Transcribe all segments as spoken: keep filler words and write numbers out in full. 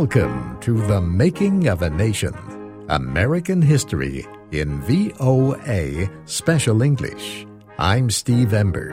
Welcome to The Making of a Nation, American History in V O A Special English. I'm Steve Ember.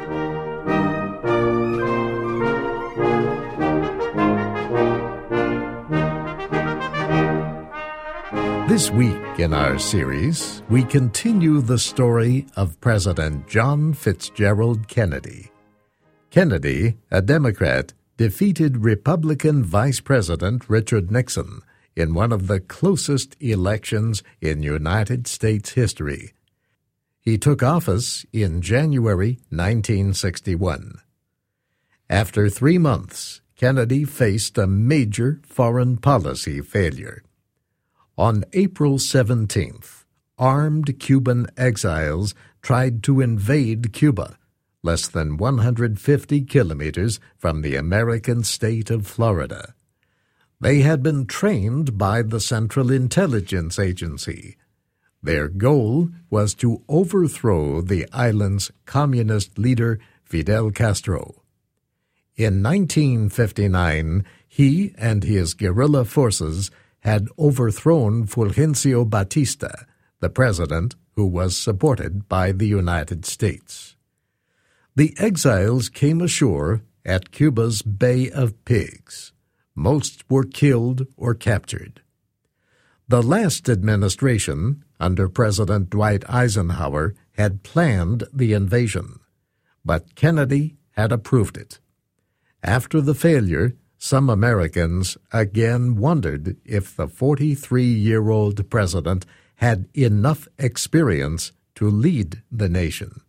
This week in our series, we continue the story of President John Fitzgerald Kennedy. Kennedy, a Democrat, defeated Republican Vice President Richard Nixon in one of the closest elections in United States history. He took office in January nineteen sixty-one. After three months, Kennedy faced a major foreign policy failure. On April seventeenth, armed Cuban exiles tried to invade Cuba, less than one hundred fifty kilometers from the American state of Florida. They had been trained by the Central Intelligence Agency. Their goal was to overthrow the island's communist leader, Fidel Castro. In nineteen fifty-nine, he and his guerrilla forces had overthrown Fulgencio Batista, the president who was supported by the United States. The exiles came ashore at Cuba's Bay of Pigs. Most were killed or captured. The last administration, under President Dwight Eisenhower, had planned the invasion, but Kennedy had approved it. After the failure, some Americans again wondered if the forty-three-year-old president had enough experience to lead the nation.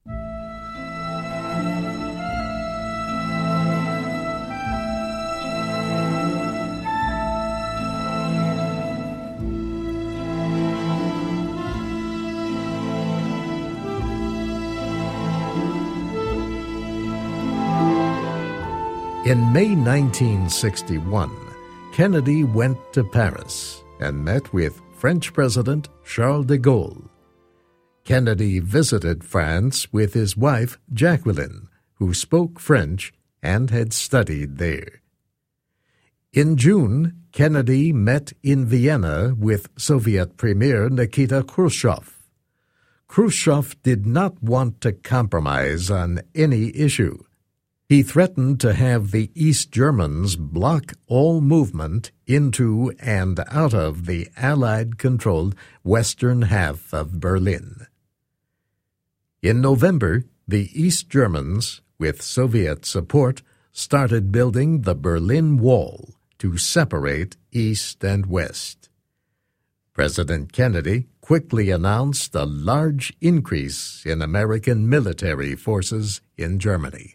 In May nineteen sixty-one, Kennedy went to Paris and met with French President Charles de Gaulle. Kennedy visited France with his wife Jacqueline, who spoke French and had studied there. In June, Kennedy met in Vienna with Soviet Premier Nikita Khrushchev. Khrushchev did not want to compromise on any issue. He threatened to have the East Germans block all movement into and out of the Allied-controlled western half of Berlin. In November, the East Germans, with Soviet support, started building the Berlin Wall to separate East and West. President Kennedy quickly announced a large increase in American military forces in Germany.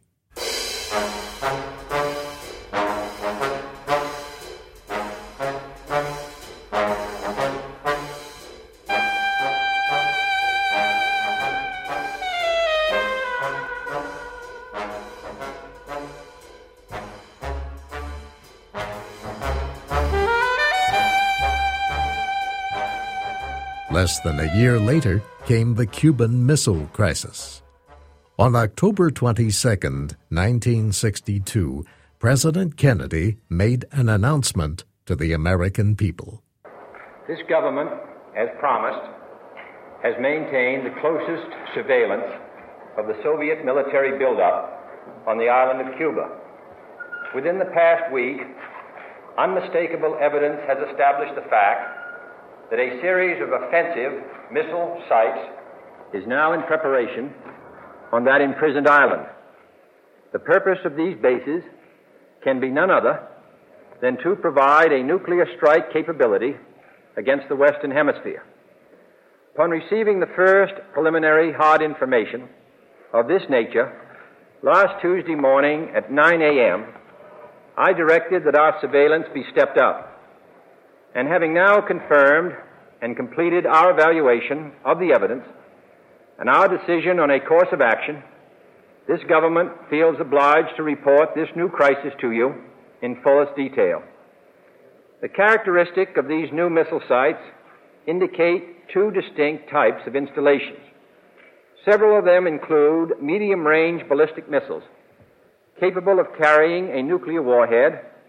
Less than a year later came the Cuban Missile Crisis. On October twenty-second, nineteen sixty-two, President Kennedy made an announcement to the American people. This government, as promised, has maintained the closest surveillance of the Soviet military buildup on the island of Cuba. Within the past week, unmistakable evidence has established the fact that a series of offensive missile sites is now in preparation on that imprisoned island. The purpose of these bases can be none other than to provide a nuclear strike capability against the Western Hemisphere. Upon receiving the first preliminary hard information of this nature, last Tuesday morning at nine a.m., I directed that our surveillance be stepped up. And having now confirmed and completed our evaluation of the evidence and our decision on a course of action, this government feels obliged to report this new crisis to you in fullest detail. The characteristic of these new missile sites indicate two distinct types of installations. Several of them include medium-range ballistic missiles capable of carrying a nuclear warhead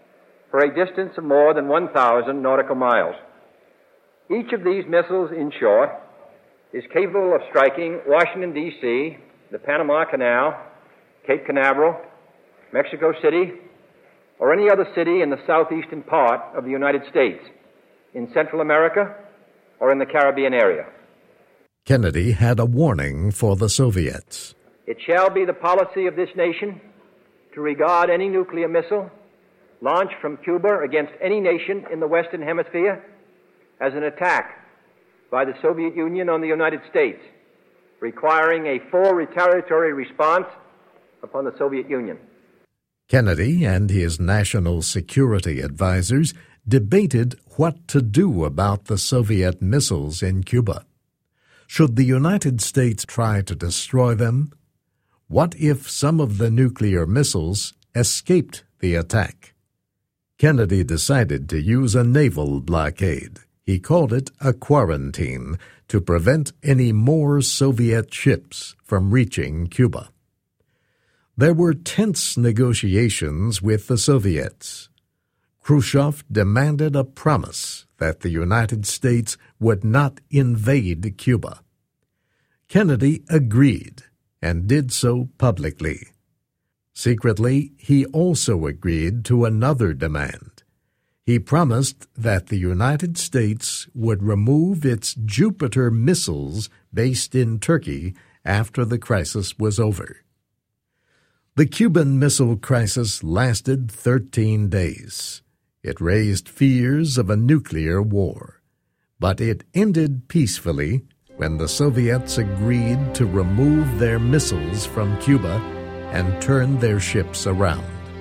for a distance of more than one thousand nautical miles. Each of these missiles, in short, is capable of striking Washington, D C, the Panama Canal, Cape Canaveral, Mexico City, or any other city in the southeastern part of the United States, in Central America, or in the Caribbean area. Kennedy had a warning for the Soviets. It shall be the policy of this nation to regard any nuclear missile launched from Cuba against any nation in the Western Hemisphere as an attack by the Soviet Union on the United States, requiring a full retaliatory response upon the Soviet Union. Kennedy and his national security advisers debated what to do about the Soviet missiles in Cuba. Should the United States try to destroy them? What if some of the nuclear missiles escaped the attack? Kennedy decided to use a naval blockade. He called it a quarantine to prevent any more Soviet ships from reaching Cuba. There were tense negotiations with the Soviets. Khrushchev demanded a promise that the United States would not invade Cuba. Kennedy agreed and did so publicly. Secretly, he also agreed to another demand. He promised that the United States would remove its Jupiter missiles based in Turkey after the crisis was over. The Cuban Missile Crisis lasted thirteen days. It raised fears of a nuclear war, but it ended peacefully when the Soviets agreed to remove their missiles from Cuba and turn their ships around.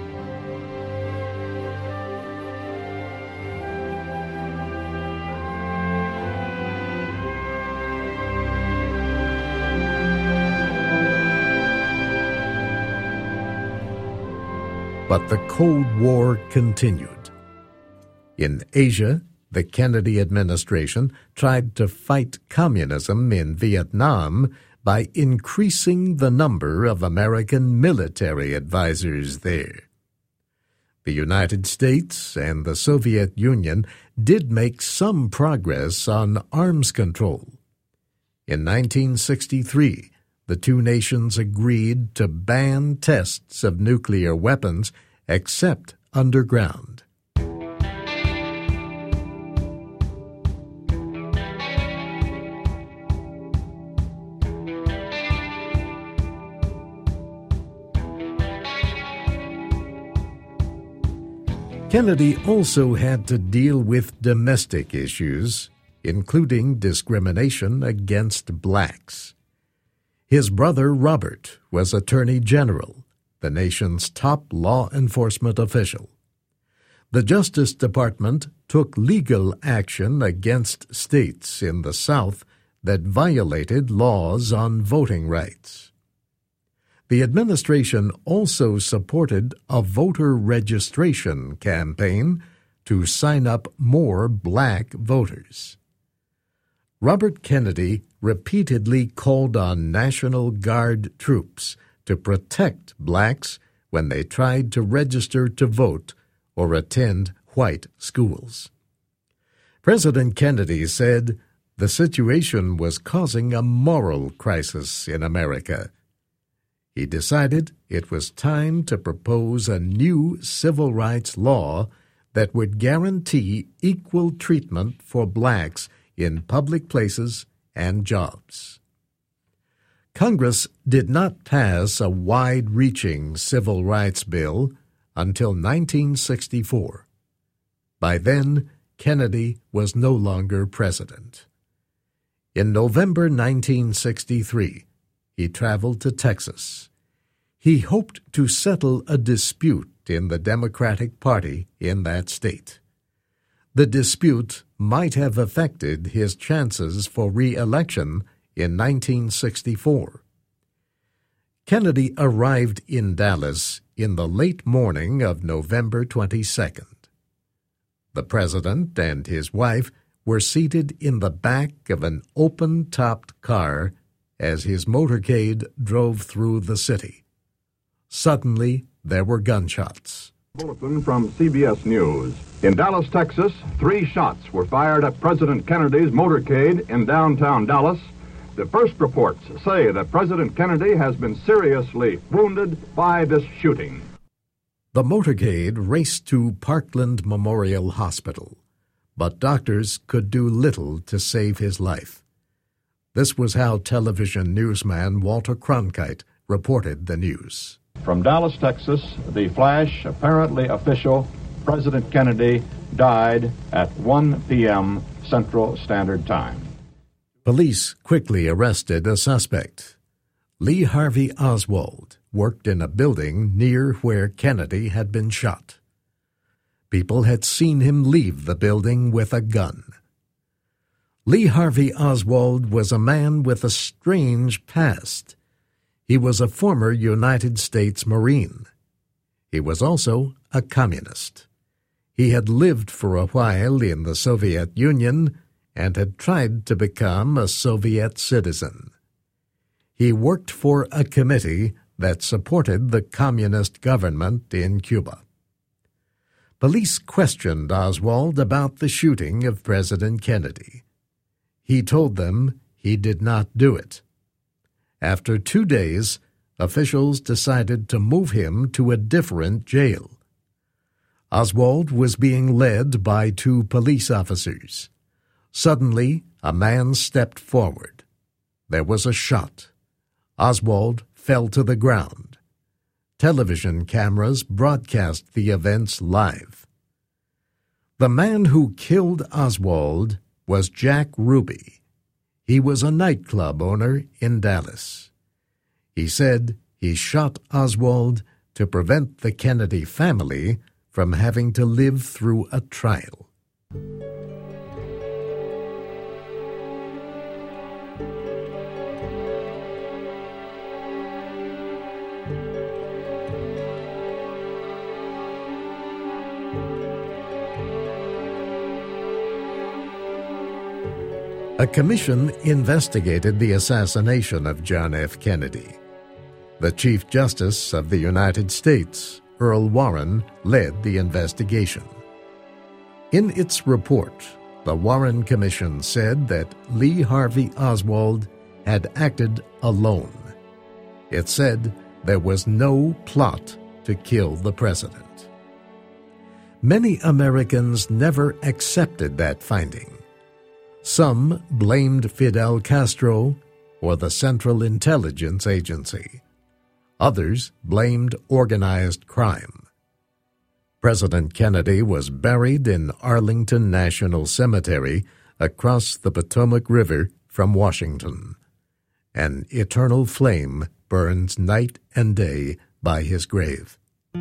But the Cold War continued. In Asia, the Kennedy administration tried to fight communism in Vietnam by increasing the number of American military advisors there. The United States and the Soviet Union did make some progress on arms control. In nineteen sixty-three, the two nations agreed to ban tests of nuclear weapons except underground. Kennedy also had to deal with domestic issues, including discrimination against blacks. His brother Robert was Attorney General, the nation's top law enforcement official. The Justice Department took legal action against states in the South that violated laws on voting rights. The administration also supported a voter registration campaign to sign up more black voters. Robert Kennedy repeatedly called on National Guard troops to protect blacks when they tried to register to vote or attend white schools. President Kennedy said the situation was causing a moral crisis in America. He decided it was time to propose a new civil rights law that would guarantee equal treatment for blacks in public places and jobs. Congress did not pass a wide-reaching civil rights bill until nineteen sixty-four. By then, Kennedy was no longer president. In November nineteen sixty-three, he traveled to Texas. He hoped to settle a dispute in the Democratic Party in that state. The dispute might have affected his chances for re-election in nineteen sixty-four. Kennedy arrived in Dallas in the late morning of November twenty-second. The president and his wife were seated in the back of an open-topped car as his motorcade drove through the city. Suddenly, there were gunshots. Bulletin from C B S News. In Dallas, Texas, three shots were fired at President Kennedy's motorcade in downtown Dallas. The first reports say that President Kennedy has been seriously wounded by this shooting. The motorcade raced to Parkland Memorial Hospital, but doctors could do little to save his life. This was how television newsman Walter Cronkite reported the news. From Dallas, Texas, the flash, apparently official, President Kennedy died at one p.m. Central Standard Time. Police quickly arrested a suspect. Lee Harvey Oswald worked in a building near where Kennedy had been shot. People had seen him leave the building with a gun. Lee Harvey Oswald was a man with a strange past. He was a former United States Marine. He was also a communist. He had lived for a while in the Soviet Union and had tried to become a Soviet citizen. He worked for a committee that supported the communist government in Cuba. Police questioned Oswald about the shooting of President Kennedy. He told them he did not do it. After two days, officials decided to move him to a different jail. Oswald was being led by two police officers. Suddenly, a man stepped forward. There was a shot. Oswald fell to the ground. Television cameras broadcast the events live. The man who killed Oswald was Jack Ruby. He was a nightclub owner in Dallas. He said he shot Oswald to prevent the Kennedy family from having to live through a trial. A commission investigated the assassination of John F. Kennedy. The Chief Justice of the United States, Earl Warren, led the investigation. In its report, the Warren Commission said that Lee Harvey Oswald had acted alone. It said there was no plot to kill the president. Many Americans never accepted that finding. Some blamed Fidel Castro or the Central Intelligence Agency. Others blamed organized crime. President Kennedy was buried in Arlington National Cemetery across the Potomac River from Washington. An eternal flame burns night and day by his grave.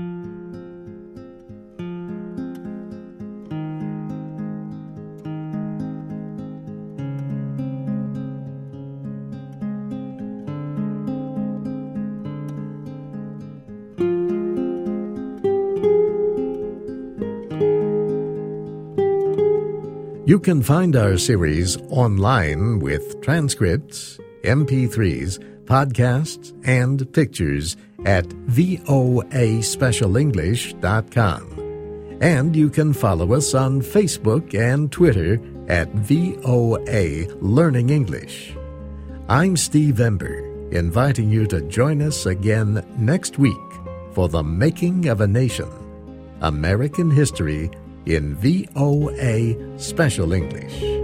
You can find our series online with transcripts, M P threes, podcasts, and pictures at voa special english dot com. And you can follow us on Facebook and Twitter at V O A Learning English. I'm Steve Ember, inviting you to join us again next week for The Making of a Nation, American History in V O A Special English.